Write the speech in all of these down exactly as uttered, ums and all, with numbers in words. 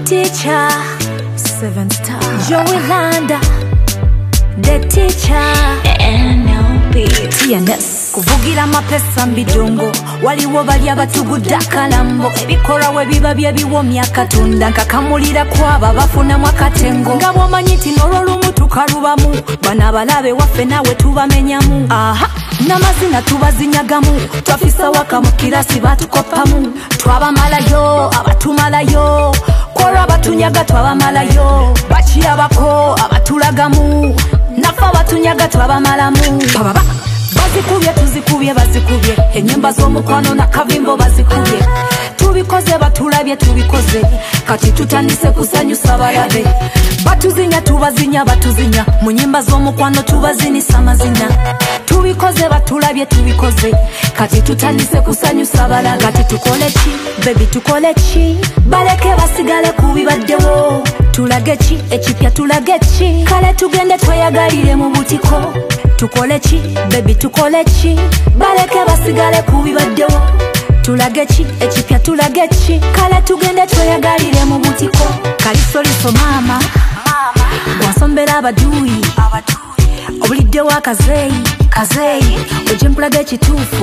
teacher, seven star, Joey Landa, the teacher, N L P, T N S. Kuvugira mapesa mbidongo, waliwo bali abatugudde akalambo, ebikora we biba bye biwomya Katonda, nkakamulira kwaba bafunamu akatengo, nga bw'omanyi nti n'olw'olumu tukalubamu, bano abalabe waffe naawe tubamenyamu. Aha, n'amazina tubazinyagamu, twafisa waka mu kirasi batukoppamu, twabamalayo abatumalayo, kwolwa abatunyaga twabamalayo, bakirabako abatulagamu, naffe abatunyaga twabamalamu. Bababa bazikubye tuzikubye bazikubye, ennyimba z'omukwano nakavimbo bazikubye, tubikoze batulabye tubikoze, kati tutandise kusanyusa balabe, batuzinya tubazinya batuzinya, mu nnyimba z'omukwano tubazinisa amazina, tubikoze batulabye tubikoze, kati tutandise kusanyusa balabe. Kati tukole ki baby tukole ki, baleke basigale kubibaddewo, tulage ki ekipya tulage ki, kale tugende tweyagalire mu butiko. Tukole ki baby tukole ki, baleke basigale kubibaddewo, tulage ki ekipya tulage ki, kale tugende tweyagalire mu butiko. Kalisoliso mama wansombera abaduyi, obuliddewo akazeyi kazeyi, ojje mpulage ekituufu.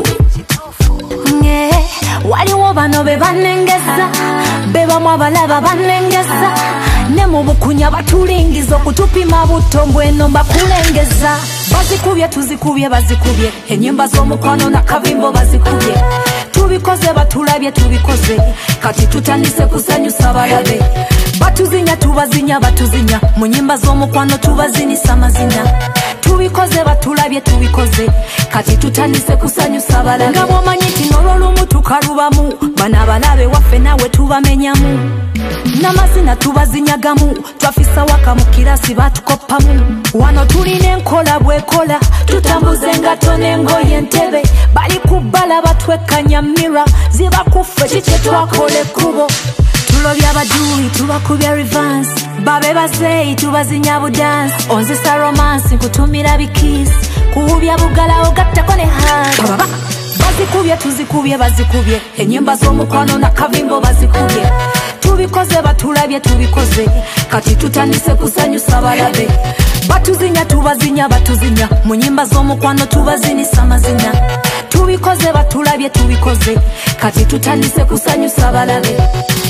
Nge waliwo bano be banengeza, be bamu abalaba banengeza, ne mu bukunya batulingiza okutupima buto mbweno mbakulengeza. Bazikubye tuzikubye bazikubye, ennyimba z'omukwano nakavimbo bazikubye, tubikoze batulabye tubikoze, kati tutandise kusanyusa balabe, batuzinya tubazinya batuzinya, mu nnyimba z'omukwano tubazinisa amazina, tubikoze batulabye tubikoze, kati tutandise kusanyusa balabe, nga bw'omanyi nti n'olw'olumu tukalubamu, bano abalabe waffe naawe tubamenyamu, n'amazina tubazinyagamu, twafisa waka mu kirasi batukoppamu, wano tulina enkola bwekola, tutambuze engato n'engoye entebe, bali kubbala batwekkanya mira, ziba kuffe kikye twakola ekkubo, tulobya abaduyi tubakubya revanse, babe bazeyi tubazinya budansi, onzisa romance nkutumira bikisi, kuwubya bugala ogattako ne hansi. Bababa bazikubye tuzikubye bazikubye, ennyimba z'omukwano nakavimbo bazikubye, tubikoze batulabye tubikoze, kati tutandise kusanyusa balabe, batuzinya tubazinya batuzinya, mu nnyimba z'omukwano tubazinisa amazina, tubikoze batulabye tubikoze, kati tutandise kusanyusa balabe.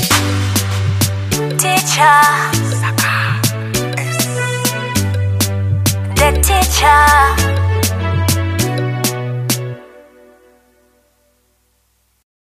Teacher, the teacher.